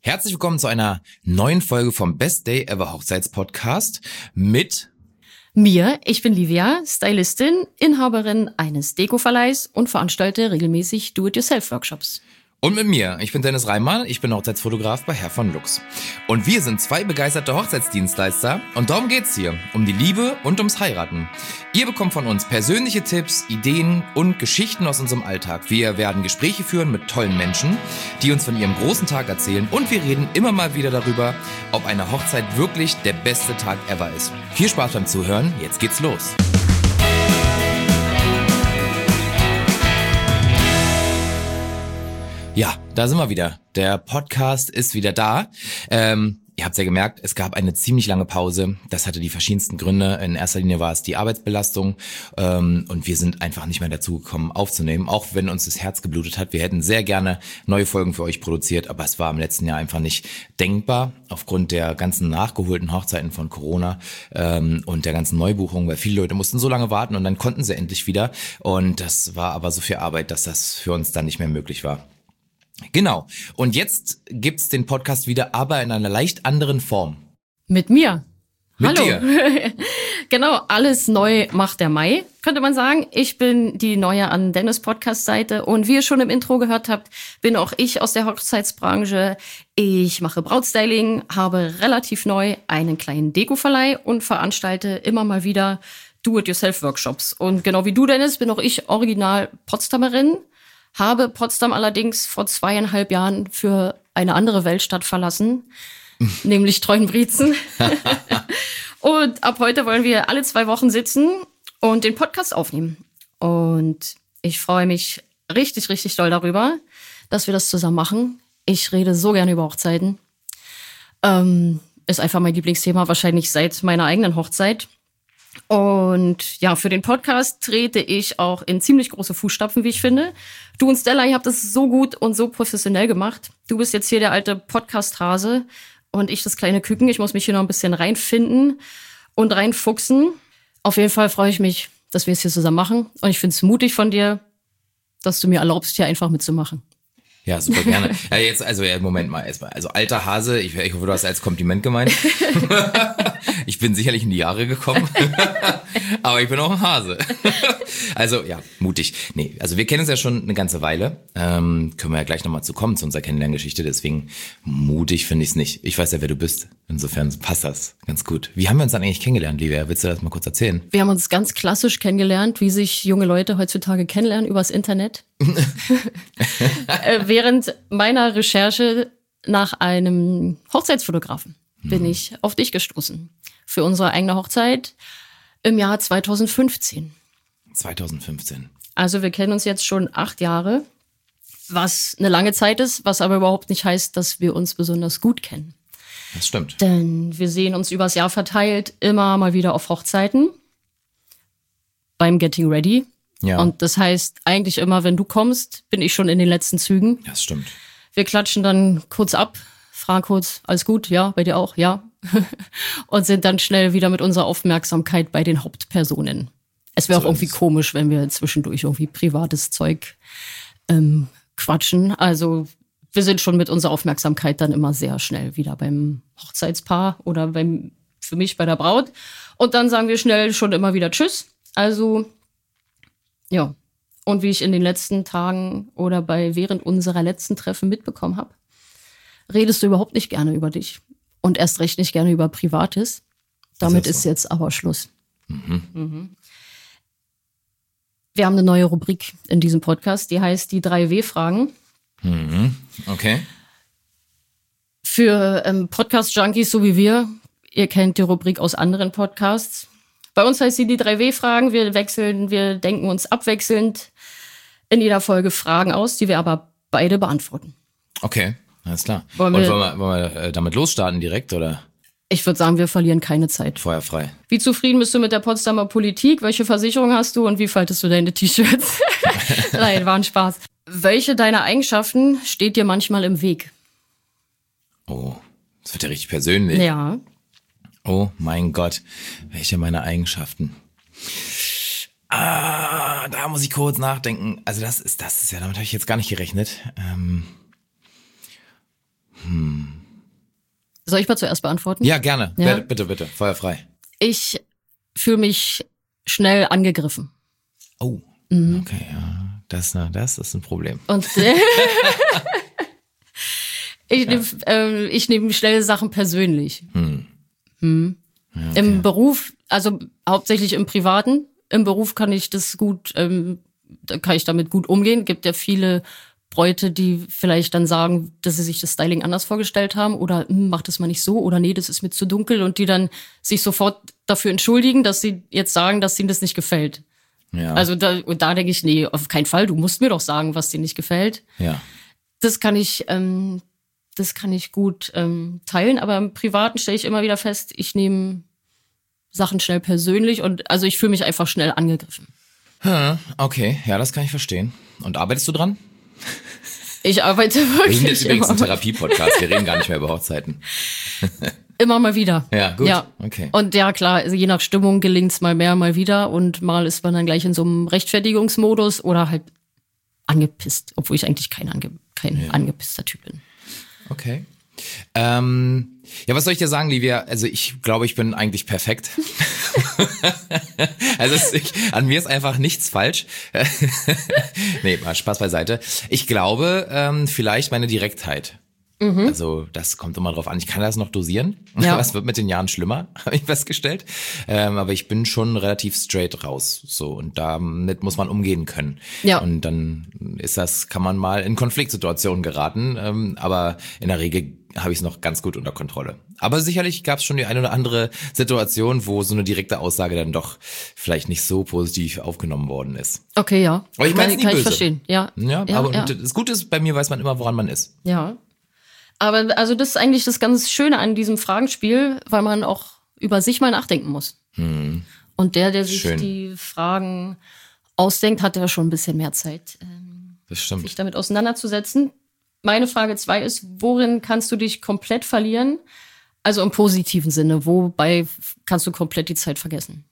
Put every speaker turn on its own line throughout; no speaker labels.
Herzlich willkommen zu einer neuen Folge vom Best Day Ever Hochzeitspodcast mit
mir. Ich bin Livia, Stylistin, Inhaberin eines Deko-Verleihs und veranstalte regelmäßig Do-it-yourself-Workshops.
Und mit mir, ich bin Dennis Reimann, ich bin Hochzeitsfotograf bei Herr von Lux. Und wir sind zwei begeisterte Hochzeitsdienstleister und darum geht's hier, um die Liebe und ums Heiraten. Ihr bekommt von uns persönliche Tipps, Ideen und Geschichten aus unserem Alltag. Wir werden Gespräche führen mit tollen Menschen, die uns von ihrem großen Tag erzählen und wir reden immer mal wieder darüber, ob eine Hochzeit wirklich der beste Tag ever ist. Viel Spaß beim Zuhören, jetzt geht's los. Ja, da sind wir wieder. Der Podcast ist wieder da. Ihr habt es ja gemerkt, es gab eine ziemlich lange Pause. Das hatte die verschiedensten Gründe. In erster Linie war es die Arbeitsbelastung und wir sind einfach nicht mehr dazu gekommen aufzunehmen, auch wenn uns das Herz geblutet hat. Wir hätten sehr gerne neue Folgen für euch produziert, aber es war im letzten Jahr einfach nicht denkbar aufgrund der ganzen nachgeholten Hochzeiten von Corona und der ganzen Neubuchungen, weil viele Leute mussten so lange warten und dann konnten sie endlich wieder. Und das war aber so viel Arbeit, dass das für uns dann nicht mehr möglich war. Genau. Und jetzt gibt's den Podcast wieder, aber in einer leicht anderen Form.
Mit mir.
Mit
Hallo.
dir.
Genau, alles neu macht der Mai, könnte man sagen. Ich bin die neue an Dennis Podcast-Seite und wie ihr schon im Intro gehört habt, bin auch ich aus der Hochzeitsbranche. Ich mache Brautstyling, habe relativ neu einen kleinen Deko-Verleih und veranstalte immer mal wieder Do-it-yourself-Workshops. Und genau wie du, Dennis, bin auch ich original Potsdamerin. Habe Potsdam allerdings vor 2,5 Jahren für eine andere Weltstadt verlassen, nämlich Treuenbrietzen. Und ab heute wollen wir alle 2 Wochen sitzen und den Podcast aufnehmen. Und ich freue mich richtig, richtig doll darüber, dass wir das zusammen machen. Ich rede so gerne über Hochzeiten. Ist einfach mein Lieblingsthema, wahrscheinlich seit meiner eigenen Hochzeit. Und ja, für den Podcast trete ich auch in ziemlich große Fußstapfen, wie ich finde. Du und Stella, ihr habt das so gut und so professionell gemacht. Du bist jetzt hier der alte Podcast-Hase und ich das kleine Küken. Ich muss mich hier noch ein bisschen reinfinden und reinfuchsen. Auf jeden Fall freue ich mich, dass wir es hier zusammen machen. Und ich finde es mutig von dir, dass du mir erlaubst, hier einfach mitzumachen.
Ja, super gerne. Ja, jetzt, also Moment mal erstmal. Also alter Hase, ich hoffe, du hast als Kompliment gemeint. Ich bin sicherlich in die Jahre gekommen, aber ich bin auch ein Hase. Also ja, mutig. Nee, also wir kennen uns ja schon eine ganze Weile. Können wir ja gleich nochmal zu kommen zu unserer Kennenlerngeschichte. Deswegen mutig finde ich es nicht. Ich weiß ja, wer du bist. Insofern passt das ganz gut. Wie haben wir uns dann eigentlich kennengelernt, Livia? Willst du das mal kurz erzählen?
Wir haben uns ganz klassisch kennengelernt, wie sich junge Leute heutzutage kennenlernen, übers Internet. Während meiner Recherche nach einem Hochzeitsfotografen bin ich auf dich gestoßen. Für unsere eigene Hochzeit im Jahr 2015.
2015.
Also wir kennen uns jetzt schon 8 Jahre, was eine lange Zeit ist, was aber überhaupt nicht heißt, dass wir uns besonders gut kennen.
Das stimmt.
Denn wir sehen uns übers Jahr verteilt immer mal wieder auf Hochzeiten beim Getting Ready.
Ja.
Und das heißt, eigentlich immer, wenn du kommst, bin ich schon in den letzten Zügen.
Das stimmt.
Wir klatschen dann kurz ab, fragen kurz, alles gut? Ja, bei dir auch? Ja. Und sind dann schnell wieder mit unserer Aufmerksamkeit bei den Hauptpersonen. Es wäre auch irgendwie komisch, wenn wir zwischendurch irgendwie privates Zeug quatschen. Also wir sind schon mit unserer Aufmerksamkeit dann immer sehr schnell wieder beim Hochzeitspaar oder für mich bei der Braut. Und dann sagen wir schnell schon immer wieder Tschüss. Also ja, und wie ich in den letzten Tagen oder während unserer letzten Treffen mitbekommen habe, redest du überhaupt nicht gerne über dich und erst recht nicht gerne über Privates. Damit ist jetzt aber Schluss. Mhm. Wir haben eine neue Rubrik in diesem Podcast, die heißt die 3 W-Fragen.
Mhm. Okay.
Für Podcast-Junkies so wie wir, ihr kennt die Rubrik aus anderen Podcasts. Bei uns heißt sie die 3 W-Fragen. Wir denken uns abwechselnd in jeder Folge Fragen aus, die wir aber beide beantworten.
Okay, alles klar.
Wollen
wir damit losstarten direkt, oder?
Ich würde sagen, wir verlieren keine Zeit.
Feuerfrei.
Wie zufrieden bist du mit der Potsdamer Politik? Welche Versicherung hast du und wie faltest du deine T-Shirts? Nein, war ein Spaß. Welche deiner Eigenschaften steht dir manchmal im Weg?
Oh, das wird ja richtig persönlich.
Ja.
Oh mein Gott, welche meiner Eigenschaften? Da muss ich kurz nachdenken. Also das ist ja, damit habe ich jetzt gar nicht gerechnet.
Soll ich mal zuerst beantworten?
Ja, gerne.
Ja.
Bitte, feuerfrei.
Ich fühle mich schnell angegriffen.
Oh, okay, ja. Das ist ein Problem.
Und ich nehme schnell Sachen persönlich.
Ja, okay.
Im Beruf, also hauptsächlich im Privaten. Im Beruf kann ich das gut, da kann ich damit gut umgehen. Gibt ja viele Bräute, die vielleicht dann sagen, dass sie sich das Styling anders vorgestellt haben oder mach das mal nicht so oder nee, das ist mir zu dunkel und die dann sich sofort dafür entschuldigen, dass sie jetzt sagen, dass ihnen das nicht gefällt.
Ja.
Also da denke ich, nee, auf keinen Fall, du musst mir doch sagen, was dir nicht gefällt.
Ja.
Das kann ich gut teilen, aber im Privaten stelle ich immer wieder fest, ich nehme Sachen schnell persönlich und also ich fühle mich einfach schnell angegriffen.
Okay, ja, das kann ich verstehen. Und arbeitest du dran?
Ich arbeite
Wir
wirklich
sind jetzt übrigens ein
immer,
Therapie-Podcast, wir reden gar nicht mehr über Hochzeiten.
immer mal wieder.
Ja, gut,
Ja.
okay.
Und ja, klar, also je nach Stimmung gelingt's mal mehr, mal wieder und mal ist man dann gleich in so einem Rechtfertigungsmodus oder halt angepisst, obwohl ich eigentlich kein angepisster Typ bin.
Okay. Ja, was soll ich dir sagen, Livia? Also ich glaube, ich bin eigentlich perfekt. Also an mir ist einfach nichts falsch. Nee, mal Spaß beiseite. Ich glaube, vielleicht meine Direktheit. Also das kommt immer drauf an. Ich kann das noch dosieren.
Ja.
Das wird mit den Jahren schlimmer, habe ich festgestellt. Aber ich bin schon relativ straight raus. So, und damit muss man umgehen können.
Ja.
Und dann kann man mal in Konfliktsituationen geraten. Aber in der Regel habe ich es noch ganz gut unter Kontrolle. Aber sicherlich gab es schon die eine oder andere Situation, wo so eine direkte Aussage dann doch vielleicht nicht so positiv aufgenommen worden ist.
Okay, ja.
Aber ich meine,
kann ich verstehen. Ja.
Ja, aber das Gute ist, bei mir weiß man immer, woran man ist.
Ja. Aber also das ist eigentlich das ganz Schöne an diesem Fragenspiel, weil man auch über sich mal nachdenken muss. Und der sich
Schön.
die Fragen ausdenkt, hat ja schon ein bisschen mehr Zeit,
Das stimmt.
sich damit auseinanderzusetzen. Meine Frage 2 ist, worin kannst du dich komplett verlieren? Also im positiven Sinne, wobei kannst du komplett die Zeit vergessen?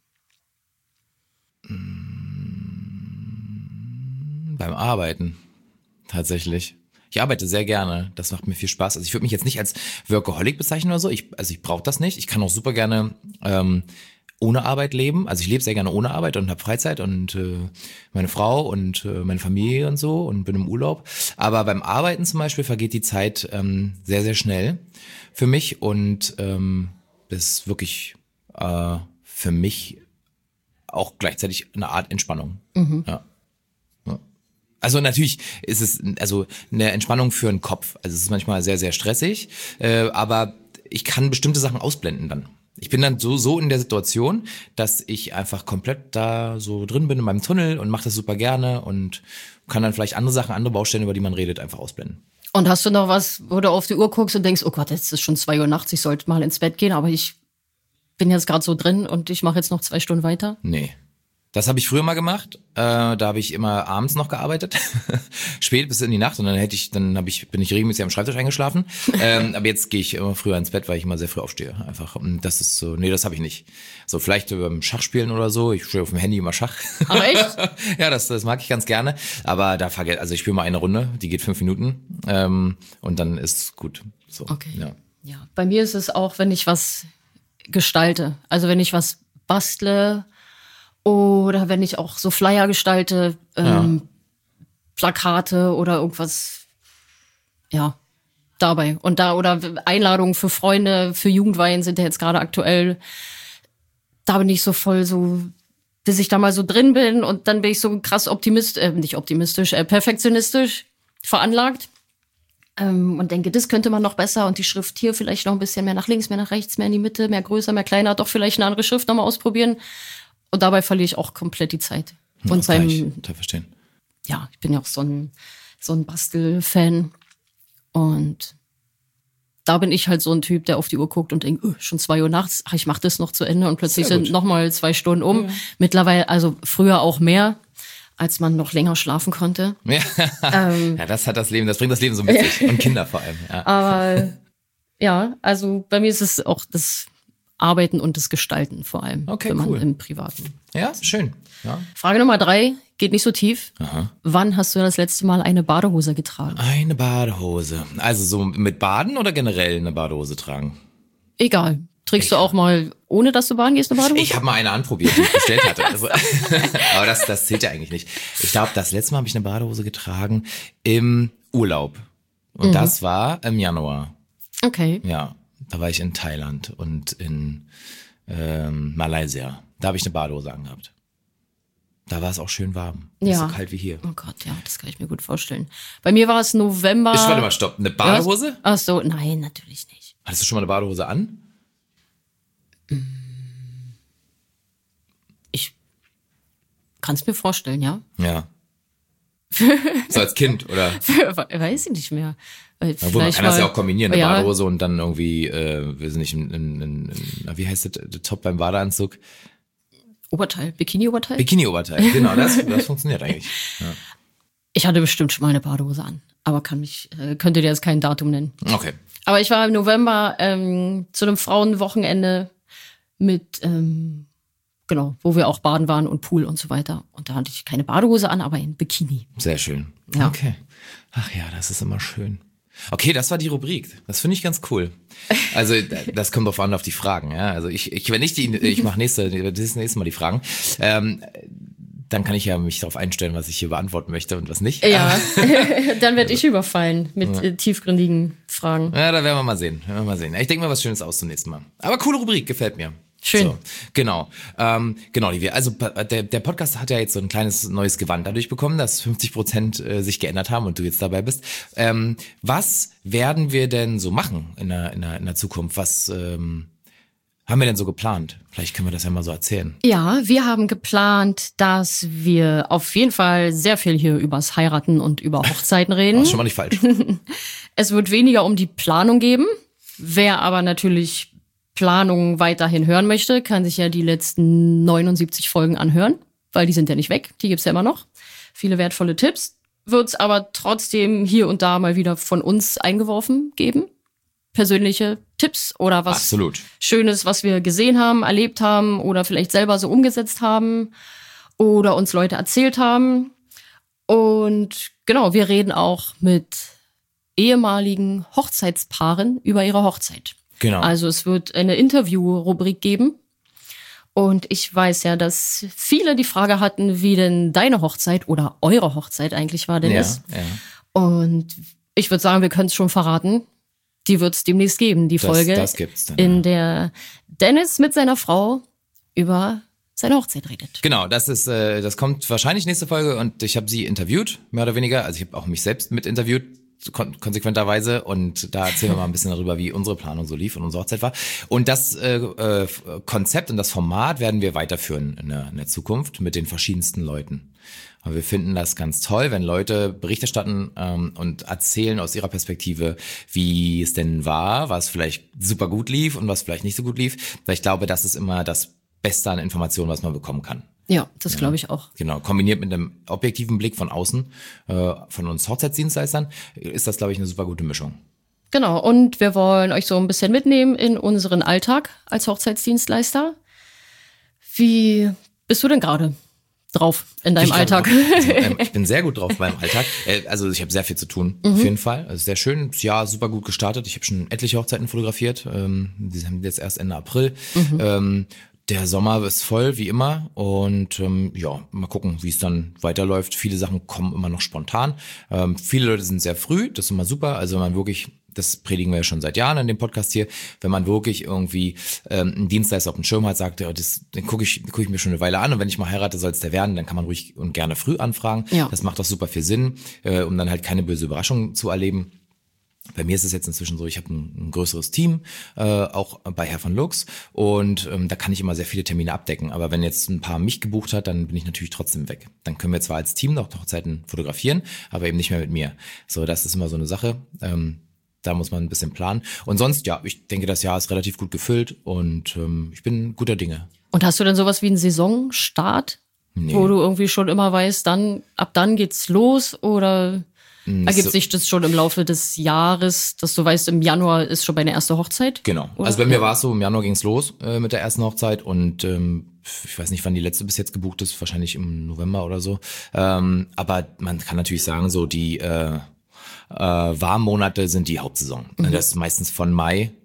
Beim Arbeiten, tatsächlich. Ich arbeite sehr gerne, das macht mir viel Spaß. Also ich würde mich jetzt nicht als Workaholic bezeichnen oder so, ich brauche das nicht. Ich kann auch super gerne ohne Arbeit leben. Also ich lebe sehr gerne ohne Arbeit und habe Freizeit und meine Frau und meine Familie und so und bin im Urlaub. Aber beim Arbeiten zum Beispiel vergeht die Zeit sehr, sehr schnell für mich und das ist wirklich für mich auch gleichzeitig eine Art Entspannung. Ja. Also natürlich ist es also eine Entspannung für den Kopf. Also es ist manchmal sehr, sehr stressig, aber ich kann bestimmte Sachen ausblenden dann. Ich bin dann so in der Situation, dass ich einfach komplett da so drin bin in meinem Tunnel und mache das super gerne und kann dann vielleicht andere Sachen, andere Baustellen, über die man redet, einfach ausblenden.
Und hast du noch was, wo du auf die Uhr guckst und denkst, oh Gott, jetzt ist schon 2 Uhr nachts, ich sollte mal ins Bett gehen, aber ich bin jetzt gerade so drin und ich mache jetzt noch 2 Stunden weiter?
Nee. Das habe ich früher mal gemacht. Da habe ich immer abends noch gearbeitet, spät bis in die Nacht und dann bin ich regelmäßig am Schreibtisch eingeschlafen. Aber jetzt gehe ich immer früher ins Bett, weil ich immer sehr früh aufstehe. Einfach. Und das ist so, nee, das habe ich nicht. So vielleicht beim Schachspielen oder so. Ich spiele auf dem Handy immer Schach.
Ach echt?
Ja, das mag ich ganz gerne. Aber also ich spiele mal eine Runde, die geht 5 Minuten und dann ist gut. So.
Okay.
Ja.
Ja, bei mir ist es auch, wenn ich was gestalte. Also wenn ich was bastle oder wenn ich auch so Flyer gestalte, Plakate oder irgendwas, ja, dabei. Und oder Einladungen für Freunde, für Jugendweihen sind ja jetzt gerade aktuell. Da bin ich so voll so, bis ich da mal so drin bin und dann bin ich so krass perfektionistisch veranlagt. Und denke, das könnte man noch besser und die Schrift hier vielleicht noch ein bisschen mehr nach links, mehr nach rechts, mehr in die Mitte, mehr größer, mehr kleiner, doch vielleicht eine andere Schrift nochmal ausprobieren. Und dabei verliere ich auch komplett die Zeit. Und
kann ich total verstehen.
Ja, ich bin ja auch so ein Bastel-Fan. Und da bin ich halt so ein Typ, der auf die Uhr guckt und denkt, schon 2 Uhr nachts, ich mache das noch zu Ende und plötzlich sind nochmal 2 Stunden um. Ja. Mittlerweile, also früher auch mehr, als man noch länger schlafen konnte.
Ja, ja, das bringt das Leben so mit sich. Und Kinder vor allem. Ja.
Aber ja, also bei mir ist es auch das Arbeiten und das Gestalten vor allem.
Okay,
wenn man
cool.
im Privaten.
Ja, schön. Ja.
Frage Nummer 3, geht nicht so tief.
Aha.
Wann hast du das letzte Mal eine Badehose getragen?
Eine Badehose. Also so mit Baden oder generell eine Badehose tragen?
Egal. Trägst du auch mal, ohne dass du baden gehst, eine Badehose?
Ich habe mal eine anprobiert, die ich bestellt hatte. Also, aber das zählt ja eigentlich nicht. Ich glaube, das letzte Mal habe ich eine Badehose getragen im Urlaub. Und das war im Januar.
Okay.
Ja, da war ich in Thailand und in Malaysia. Da habe ich eine Badehose angehabt. Da war es auch schön warm. Nicht so kalt wie hier.
Oh Gott, ja, das kann ich mir gut vorstellen. Bei mir war es November.
Warte mal, stopp. Eine Badehose?
Ach so, nein, natürlich nicht.
Hattest du schon mal eine Badehose an?
Ich kann es mir vorstellen, ja.
Ja. So als Kind, oder?
Weiß ich nicht mehr.
Man kann das ja auch kombinieren, eine Badehose und dann irgendwie, wir sind nicht wie heißt das, der Top beim Badeanzug?
Oberteil, Bikini-Oberteil?
Bikini-Oberteil, genau, das funktioniert eigentlich. Ja.
Ich hatte bestimmt schon mal eine Badehose an, aber könnte dir jetzt kein Datum nennen.
Okay.
Aber ich war im November zu einem Frauenwochenende mit, wo wir auch baden waren und Pool und so weiter. Und da hatte ich keine Badehose an, aber ein Bikini.
Sehr schön.
Ja.
Okay. Ach ja, das ist immer schön. Okay, das war die Rubrik. Das finde ich ganz cool. Also das kommt drauf an, auf die Fragen. Ja, also ich mache das nächste Mal die Fragen. Dann kann ich ja mich darauf einstellen, was ich hier beantworten möchte und was nicht.
Ja, dann werde ich überfallen mit tiefgründigen Fragen.
Ja, da werden wir mal sehen. Ich denke mal was Schönes aus zum nächsten Mal. Aber coole Rubrik, gefällt mir.
Schön.
So, genau, Livia. Also der Podcast hat ja jetzt so ein kleines neues Gewand dadurch bekommen, dass 50% sich geändert haben und du jetzt dabei bist. Was werden wir denn so machen in der Zukunft? Was haben wir denn so geplant? Vielleicht können wir das ja mal so erzählen.
Ja, wir haben geplant, dass wir auf jeden Fall sehr viel hier übers Heiraten und über Hochzeiten reden.
Das ist schon mal nicht falsch.
Es wird weniger um die Planung geben. Wer aber natürlich Planung weiterhin hören möchte, kann sich ja die letzten 79 Folgen anhören, weil die sind ja nicht weg, die gibt's ja immer noch. Viele wertvolle Tipps. Wird's aber trotzdem hier und da mal wieder von uns eingeworfen geben. Persönliche Tipps oder was
Absolut.
Schönes, was wir gesehen haben, erlebt haben oder vielleicht selber so umgesetzt haben oder uns Leute erzählt haben. Und genau, wir reden auch mit ehemaligen Hochzeitspaaren über ihre Hochzeit.
Genau.
Also es wird eine Interview-Rubrik geben. Und ich weiß ja, dass viele die Frage hatten, wie denn deine Hochzeit oder eure Hochzeit eigentlich war, Dennis.
Ja.
Und ich würde sagen, wir können es schon verraten. Die wird es demnächst geben, die Folge,
das gibt's dann,
in der Dennis mit seiner Frau über seine Hochzeit redet.
Genau, das kommt wahrscheinlich nächste Folge und ich habe sie interviewt, mehr oder weniger. Also ich habe auch mich selbst mit interviewt, konsequenterweise, und da erzählen wir mal ein bisschen darüber, wie unsere Planung so lief und unsere Hochzeit war. Und das Konzept und das Format werden wir weiterführen in der Zukunft mit den verschiedensten Leuten. Aber wir finden das ganz toll, wenn Leute Bericht erstatten und erzählen aus ihrer Perspektive, wie es denn war, was vielleicht super gut lief und was vielleicht nicht so gut lief. Weil ich glaube, das ist immer das Beste an Informationen, was man bekommen kann.
Ja, das glaube ich auch.
Genau, kombiniert mit einem objektiven Blick von außen, von uns Hochzeitsdienstleistern, ist das, glaube ich, eine super gute Mischung.
Genau, und wir wollen euch so ein bisschen mitnehmen in unseren Alltag als Hochzeitsdienstleister. Wie bist du denn gerade drauf in deinem Alltag?
Ich bin sehr gut drauf beim Alltag. Also ich habe sehr viel zu tun, auf jeden Fall. Also sehr schön. Das Jahr super gut gestartet. Ich habe schon etliche Hochzeiten fotografiert. Die haben jetzt erst Ende April. Der Sommer ist voll, wie immer. Und mal gucken, wie es dann weiterläuft. Viele Sachen kommen immer noch spontan. Viele Leute sind sehr früh. Das ist immer super. Also wenn man wirklich, das predigen wir ja schon seit Jahren in dem Podcast hier, wenn man wirklich irgendwie einen Dienstleister auf dem Schirm hat, sagt, ja, den guck ich mir schon eine Weile an, und wenn ich mal heirate, soll es der werden, dann kann man ruhig und gerne früh anfragen.
Ja.
Das macht doch super viel Sinn, um dann halt keine böse Überraschung zu erleben. Bei mir ist es jetzt inzwischen so, ich habe ein größeres Team, auch bei Herr von Lux, und da kann ich immer sehr viele Termine abdecken. Aber wenn jetzt ein Paar mich gebucht hat, dann bin ich natürlich trotzdem weg. Dann können wir zwar als Team noch Hochzeiten fotografieren, aber eben nicht mehr mit mir. So, das ist immer so eine Sache. Da muss man ein bisschen planen. Und sonst, ja, ich denke, das Jahr ist relativ gut gefüllt und ich bin guter Dinge.
Und hast du denn sowas wie einen Saisonstart, wo du irgendwie schon immer weißt, ab dann geht's los, oder ergibt sich das schon im Laufe des Jahres, dass du weißt, im Januar ist schon meine erste Hochzeit?
Genau.
Oder?
Also bei mir war es so, im Januar ging's los mit der ersten Hochzeit, und ich weiß nicht, wann die letzte bis jetzt gebucht ist, wahrscheinlich im November oder so. Aber man kann natürlich sagen, so die Warmmonate sind die Hauptsaison. Das ist meistens von Mai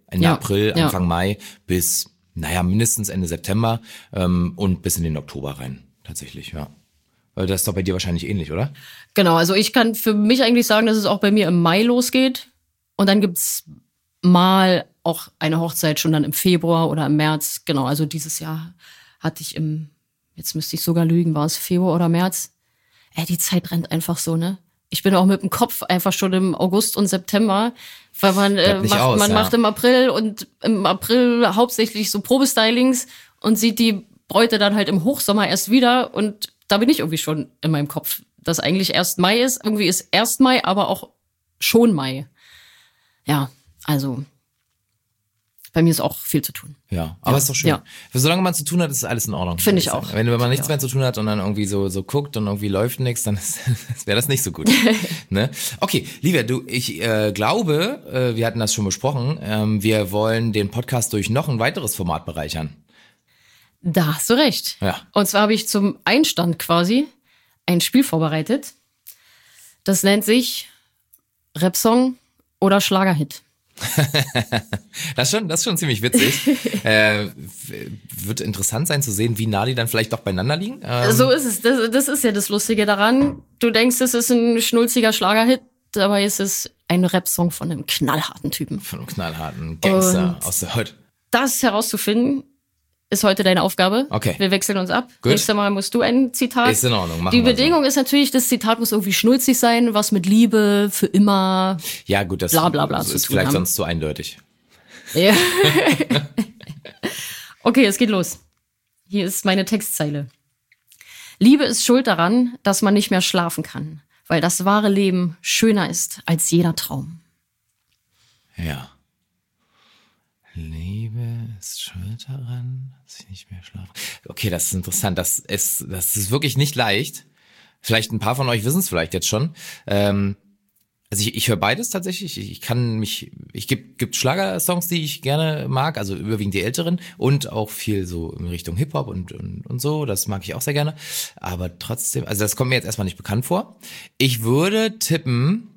Ende April, Anfang Mai bis, mindestens Ende September und bis in den Oktober rein, tatsächlich, ja. Das ist doch bei dir wahrscheinlich ähnlich, oder?
Genau, also ich kann für mich eigentlich sagen, dass es auch bei mir im Mai losgeht. Und dann gibt's mal auch eine Hochzeit schon dann im Februar oder im März. Genau, also dieses Jahr hatte ich jetzt müsste ich sogar lügen, war es Februar oder März? Die Zeit rennt einfach so, ne? Ich bin auch mit dem Kopf einfach schon im August und September, weil man macht im April und im April hauptsächlich so Probestylings und sieht die Bräute dann halt im Hochsommer erst wieder und da bin ich irgendwie schon in meinem Kopf, dass eigentlich erst Mai ist. Irgendwie ist erst Mai, aber auch schon Mai. Ja, also bei mir ist auch viel zu tun.
Ja, aber ist doch schön. Ja. Solange man zu tun hat, ist alles in Ordnung.
Finde ich auch.
Wenn man nichts mehr zu tun hat und dann irgendwie so guckt und irgendwie läuft nichts, dann wäre das nicht so gut. Ne? Okay, Livia, ich glaube, wir hatten das schon besprochen, wir wollen den Podcast durch noch ein weiteres Format bereichern.
Da hast du recht.
Ja.
Und zwar habe ich zum Einstand quasi ein Spiel vorbereitet. Das nennt sich Rapsong oder Schlagerhit.
Das ist schon ziemlich witzig. Wird interessant sein zu sehen, wie nah die dann vielleicht doch beieinander liegen.
So ist es. Das ist ja das Lustige daran. Du denkst, es ist ein schnulziger Schlagerhit, dabei ist es ein Rapsong von einem knallharten Typen.
Von einem knallharten Gangster aus der Hood.
Das herauszufinden, ist heute deine Aufgabe.
Okay.
Wir wechseln uns ab.
Gut.
Nächstes Mal musst du ein Zitat.
Ist in Ordnung. Machen
Die
wir
Bedingung ist natürlich, das Zitat muss irgendwie schnulzig sein, was mit Liebe für immer.
Ja, gut, das
bla, bla, bla
ist
zu tun
vielleicht
haben.
sonst zu eindeutig.
Ja. Okay, es geht los. Hier ist meine Textzeile. Liebe ist schuld daran, dass man nicht mehr schlafen kann, weil das wahre Leben schöner ist als jeder Traum.
Ja. Liebe ist schuld daran, dass ich nicht mehr schlafe. Okay, das ist interessant. Das ist wirklich nicht leicht. Vielleicht ein paar von euch wissen es vielleicht jetzt schon. Also ich höre beides tatsächlich. Ich gibt Schlagersongs, die ich gerne mag, also überwiegend die älteren und auch viel so in Richtung Hip-Hop und so. Das mag ich auch sehr gerne. Aber trotzdem, also das kommt mir jetzt erstmal nicht bekannt vor. Ich würde tippen,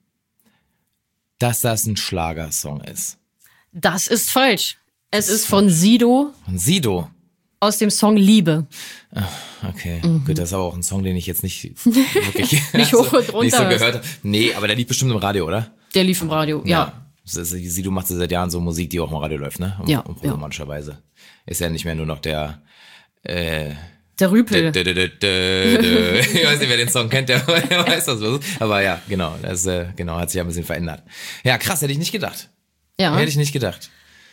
dass das ein Schlagersong ist.
Das ist falsch. Es ist von Sido.
Von Sido.
Aus dem Song Liebe.
Okay, gut, das ist aber auch ein Song, den ich jetzt nicht wirklich
nicht hoch und runter
nicht so gehört habe. Nee, aber der lief bestimmt im Radio, oder?
Der lief im Radio, ja.
Sido macht seit Jahren so Musik, die auch im Radio läuft, ne? Romantischerweise. Ist ja nicht mehr nur noch der
Rüpel.
Ich weiß nicht, wer den Song kennt, der weiß das. Aber ja, genau, das hat sich ja ein bisschen verändert. Ja, krass, hätte ich nicht gedacht.
Ja.
Hätte ich nicht gedacht.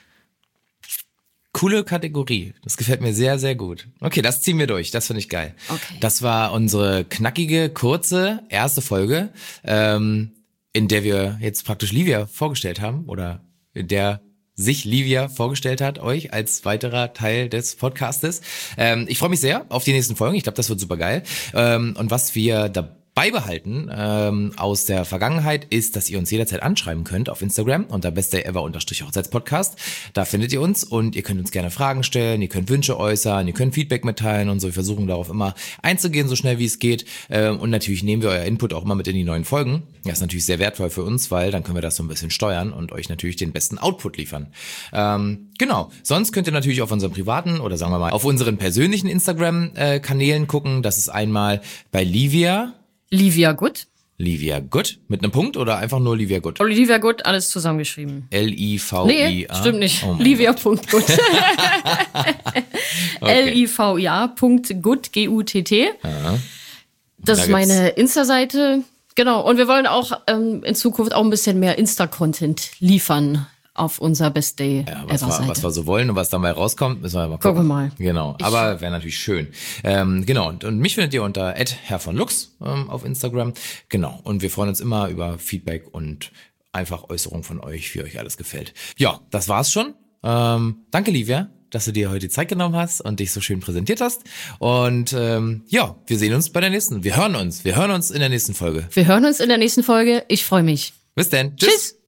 Coole Kategorie. Das gefällt mir sehr, sehr gut. Okay, das ziehen wir durch. Das finde ich geil.
Okay.
Das war unsere knackige, kurze erste Folge, in der wir jetzt praktisch Livia vorgestellt haben oder in der sich Livia vorgestellt hat, euch als weiterer Teil des Podcastes. Ich freue mich sehr auf die nächsten Folgen. Ich glaube, das wird super geil. Und was wir dabei beibehalten aus der Vergangenheit ist, dass ihr uns jederzeit anschreiben könnt auf Instagram unter bestdayever_Hochzeitspodcast. Da findet ihr uns und ihr könnt uns gerne Fragen stellen, ihr könnt Wünsche äußern, ihr könnt Feedback mitteilen und so. Wir versuchen darauf immer einzugehen, so schnell wie es geht. Und natürlich nehmen wir euer Input auch immer mit in die neuen Folgen. Das ist natürlich sehr wertvoll für uns, weil dann können wir das so ein bisschen steuern und euch natürlich den besten Output liefern. Genau. Sonst könnt ihr natürlich auf unseren privaten oder sagen wir mal auf unseren persönlichen Instagram-Kanälen gucken. Das ist einmal bei Livia Good mit einem Punkt oder einfach nur Livia Good?
Livia Good, alles zusammengeschrieben.
Livia.
Nee, stimmt nicht.
Oh
Livia.good.
Okay.
Livia.good, G-U-T-T. Das ist meine Insta-Seite. Genau. Und wir wollen auch in Zukunft auch ein bisschen mehr Insta-Content liefern auf unserer Best Day Ever Seite.
Was wir so wollen und was dabei rauskommt, müssen wir mal gucken.
Gucken wir mal.
Genau, aber wäre natürlich schön. Genau, und mich findet ihr unter @herr_von_lux auf Instagram. Genau, und wir freuen uns immer über Feedback und einfach Äußerungen von euch, wie euch alles gefällt. Ja, das war's schon. Danke, Livia, dass du dir heute die Zeit genommen hast und dich so schön präsentiert hast. Und ja, wir sehen uns bei der nächsten. Wir hören uns in der nächsten Folge.
Ich freue mich.
Bis dann.
Tschüss.